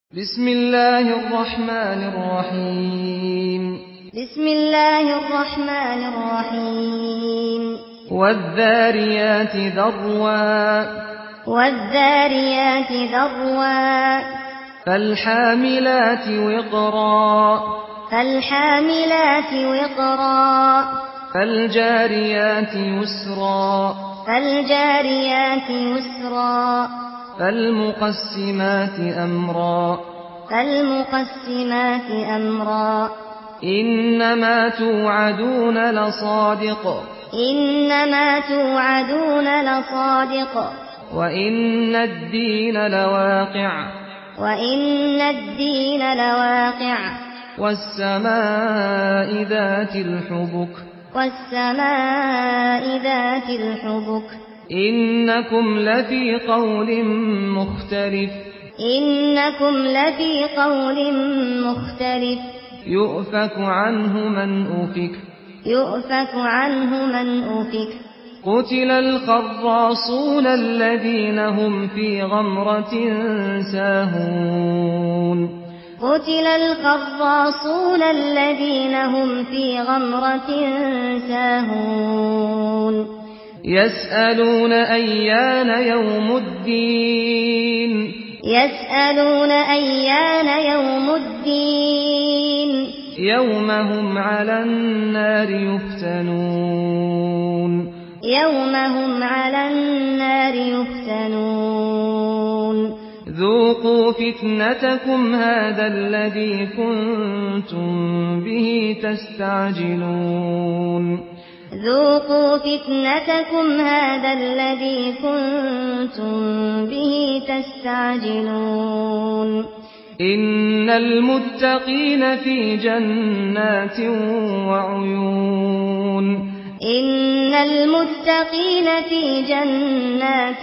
بسم الله الرحمن الرحيم بسم الله الرحمن الرحيم والذاريات ذروا والذاريات ذروا فالحاملات وقرا فالحاملات وقرا فالجاريات يسرا فالجاريات يسرا فالمقسمات أمرا فالمقسمات أمرا إنما توعدون لصادق إنما توعدون لصادق وإن الدين لواقع وإن الدين لواقع والسماء ذات الحبك والسماء ذات الحبك إنكم لفي قول مختلف إنكم لفي قول مختلف يؤفك عنه من أفك يؤفك عنه من أفك قتل الخراصون الذين هم في غمرة ساهون قتل الخراصون الذين هم في غمرة ساهون يسألون أيان يوم الدين يسألون أيان يوم الدين يوم هم على النار يفتنون يوم هم على النار يفتنون ذوقوا فتنتكم هذا الذي كنتم به تستعجلون ذوقوا فتنتكم هذا الذي كنتم به تستعجلون إن المتقين في جنات وعيون إن المتقين في جنات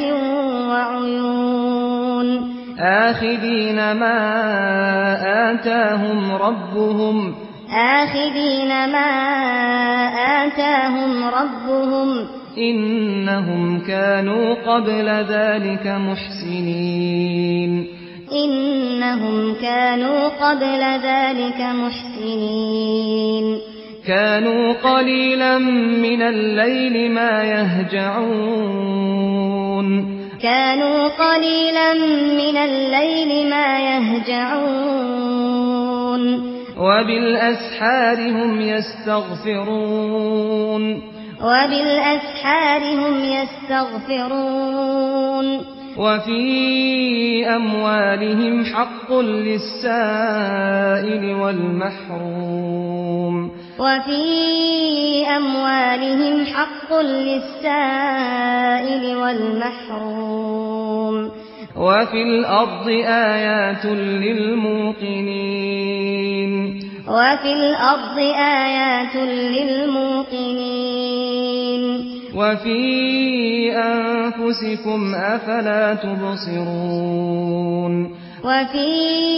وعيون آخذين ما آتاهم ربهم آخذين ما آتاهم ربهم إنهم كانوا قبل ذلك محسنين إنهم كانوا قبل ذلك محسنين كانوا قليلا من الليل ما يهجعون كانوا قليلا من الليل ما يهجعون وبالأسحار هم يستغفرون وبالأسحار هم يستغفرون وفي أموالهم حق للسائل والمحروم وفي أموالهم حق للسائل والمحروم وفي الأرض آيات للموقنين وفي الأرض آيات للموقنين وفي أنفسكم أفلا تبصرون وفي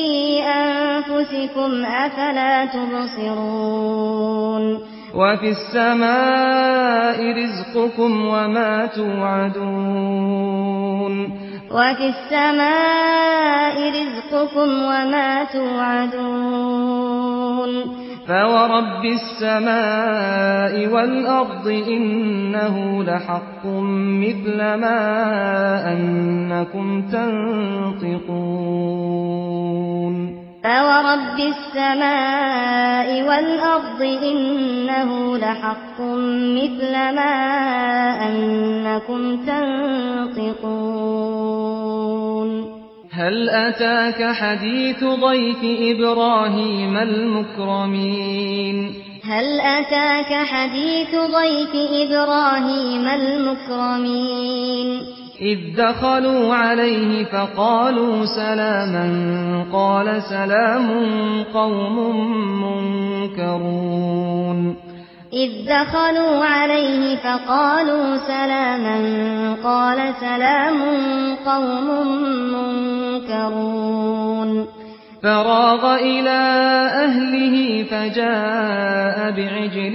أنفسكم أفلا تبصرون وفي السماء رزقكم وما توعدون وفي السماء رزقكم وما توعدون فورب السماء والأرض إنه لحق مثل ما أنكم تنطقون فورب السماء والأرض إنه لحق مثل ما أنكم تنطقون هل أتاك حديث ضيف إبراهيم المكرمين هل أتاك حديث ضيف إبراهيم المكرمين إذ دخلوا عليه فقالوا سلاما قال سلام قوم منكرون إذ دخلوا عليه فقالوا سلاما قال سلام قوم منكرون فراغ إلى أهله فجاء بعجل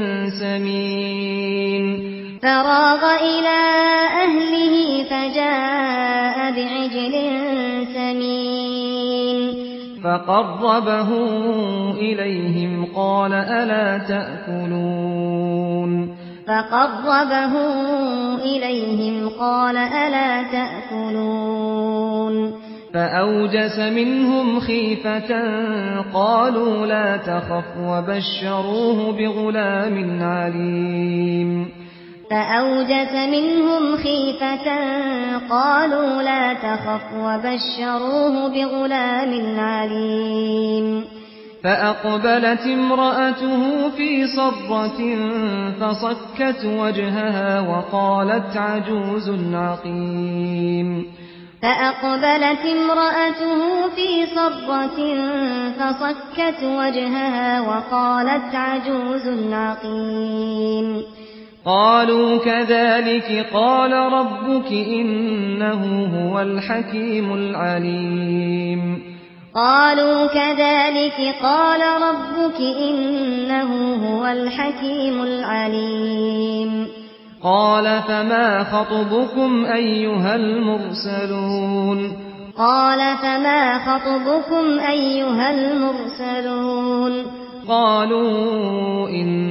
سمين فراغ إلى أهله فجاء بعجل سمين فقربه إليهم قال ألا تأكلون فقربه إليهم قال ألا تأكلون فأوجس منهم خيفة قالوا لا تخف وبشروه بغلام عليم فأوجس منهم خيفة قالوا لا تخف وبشروه بغلام عليم فأقبلت امرأته في صرة فصكت وجهها وقالت عجوز عقيم فأقبلت امرأته في صرة فصكت وجهها وقالت عجوز عقيم قالوا كذلك قال ربك إنه هو الحكيم العليم قالوا كذلك قال ربك إنه هو الحكيم العليم قال فما خطبكم أيها المرسلون قال فما خطبكم أيها المرسلون قالوا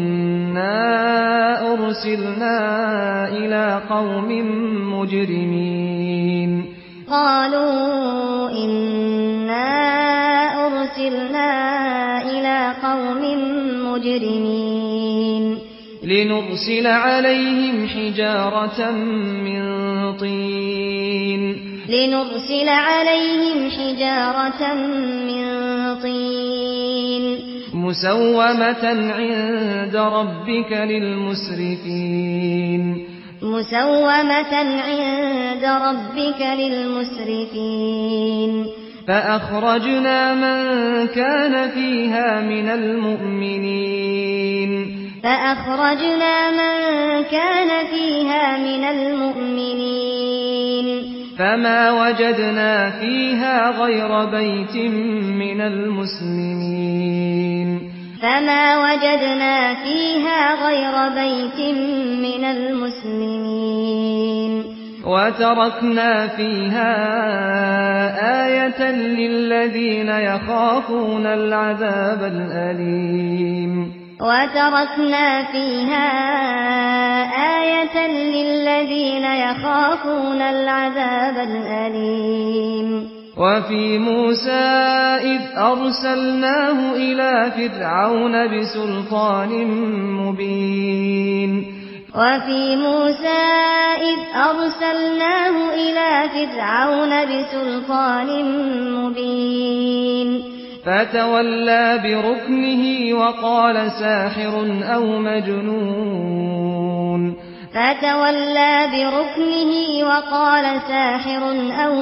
إنا أرسلنا إلى قوم مجرمين قالوا إنا أرسلنا إلى قوم مجرمين لنرسل عليهم حجارة من طين لنرسل عليهم حجارة من طين مسومة عند ربك للمسرفين مسومة عند ربك للمسرفين فأخرجنا من كان فيها من المؤمنين فأخرجنا من كان فيها من المؤمنين فما وجدنا فيها غير بيت من المسلمين فما وجدنا فيها غير بيت من المسلمين وتركنا فيها آية للذين يخافون العذاب الأليم وتركنا فيها آية للذين يخافون العذاب الأليم وفي موسى إذ أرسلناه إلى فرعون بسلطان مبين وفي موسى إذ أرسلناه إلى فرعون بسلطان مبين فتولى بركنه وقال ساحر أو مجنون فتولى بركنه وقال ساحر أو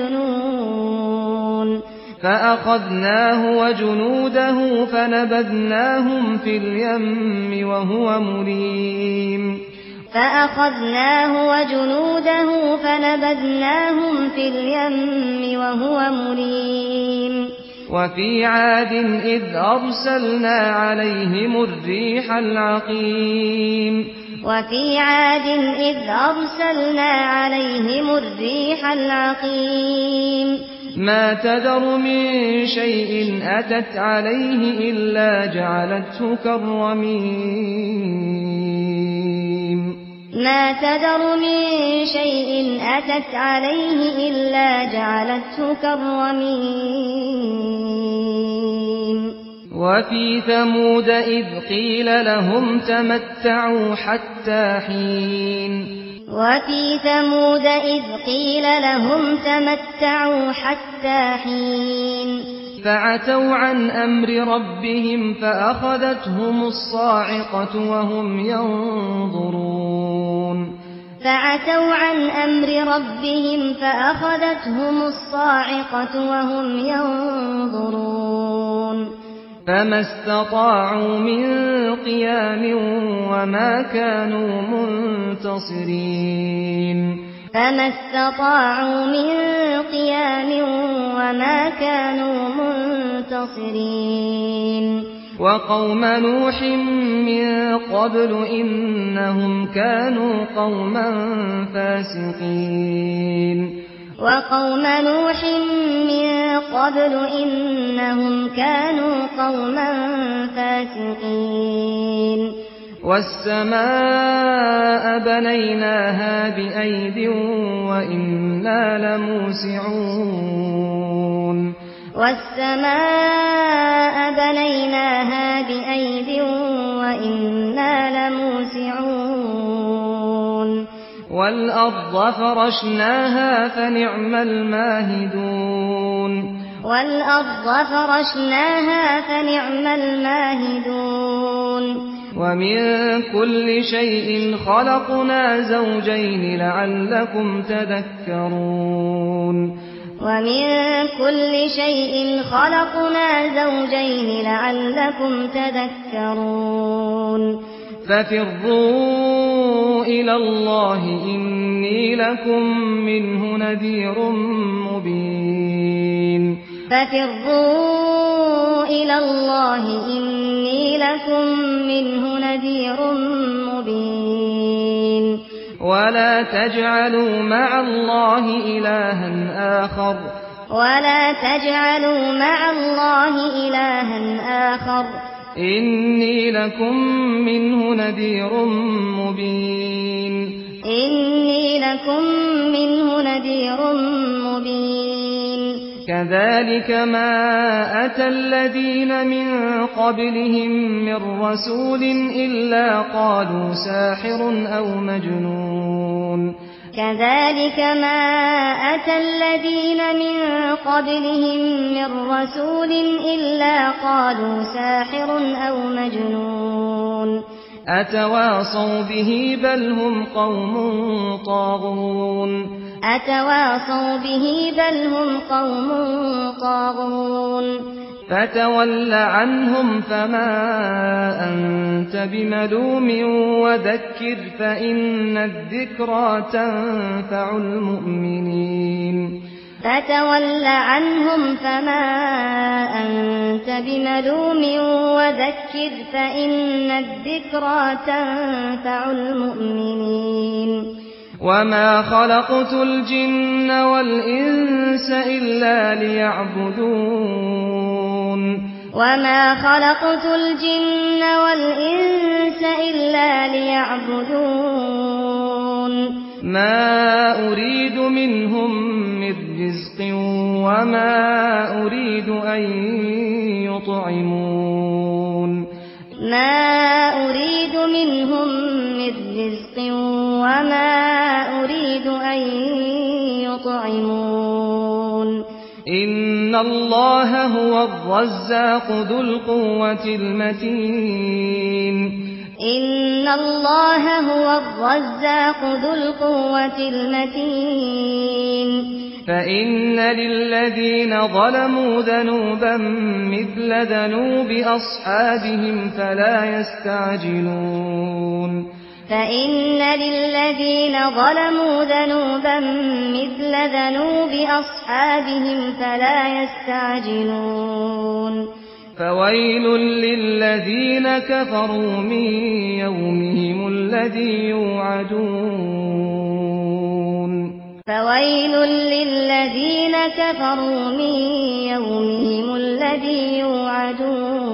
مجنون فأخذناه وجنوده فنبذناهم في اليم وهو مليم فأخذناه وجنوده فنبذناهم في اليم وهو مليم وفي عاد إذ أرسلنا عليهم الريح العقيم وفي عاد إذ أرسلنا عليهم الريح العقيم ما تذر من شيء أتت عليه إلا جعلته كالرميم ما تذر من شيء أتت عليه إلا جعلته كالرميم وفي ثمود إذ قيل لهم تمتعوا حتى حين وفي ثمود إذ قيل لهم تمتعوا حتى حين فعتوا عن أمر ربهم فأخذتهم الصاعقة وهم ينظرون فعتوا عن أمر ربهم فأخذتهم الصاعقة وهم ينظرون فما استطاعوا من قيام وما كانوا منتصرين فما استطاعوا من قيام وما كانوا منتصرين وقوم نوح من قبل إنهم كانوا قوما فاسقين وقوم نوح من قبل إنهم كانوا قوما فاسقين والسماء بنيناها بأيد وإنا لموسعون والسماء بنيناها بأيد وإنا لموسعون والأرض فرشناها فنعم الماهدون والأرض فرشناها فنعم الماهدون ومن كل شيء خلقنا زوجين لعلكم تذكرون ومن كل شيء خلقنا زوجين لعلكم تذكرون ففروا إلى الله إني لكم منه نذير مبين ففروا إلى الله إني لكم منه نذير مبين ولا تجعلوا مع الله إلها آخر إني لكم منه نذير مبين كذلك ما أتى الذين من قبلهم من رسول إلا قالوا ساحر أو مجنون كذلك ما أتى الذين من قبلهم من رسول إلا قالوا ساحر أو مجنون أتواصوا به بل هم قوم طاغون فتول عنهم فما أنت بملوم وذكر فإن الذكرى تنفع المؤمنين فتول عنهم فما أنت بملوم وذكر فإن الذكرى تنفع المؤمنين وما خلقت الجن والإنس إلا ليعبدون ما أريد منهم من رزق وما أريد أن يطعمون إن الله هو الرزاق ذو القوة المتين فإن للذين ظلموا ذنوبا مثل ذنوب أصحابهم فلا يستعجلون فويل للذين كفروا من يومهم الذي يوعدون